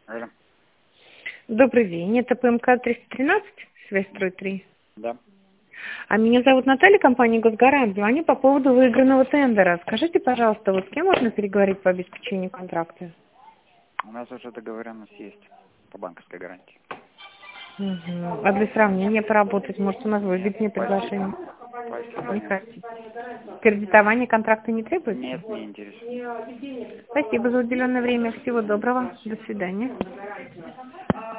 Алло. Добрый день, это ПМК 313, связь 3. Да. А меня зовут Наталья, компания «Госгарант». Звоню по поводу выигранного тендера. Скажите, пожалуйста, вот с кем можно переговорить по обеспечению контракта? У нас уже договоренность есть по банковской гарантии. Угу. А для сравнения поработать, может, у нас выгоднее предложение? Спасибо, Не нет. хотите. Кредитование контракта не требуется? Нет, не интересует. Спасибо за уделенное время. Всего доброго. До свидания.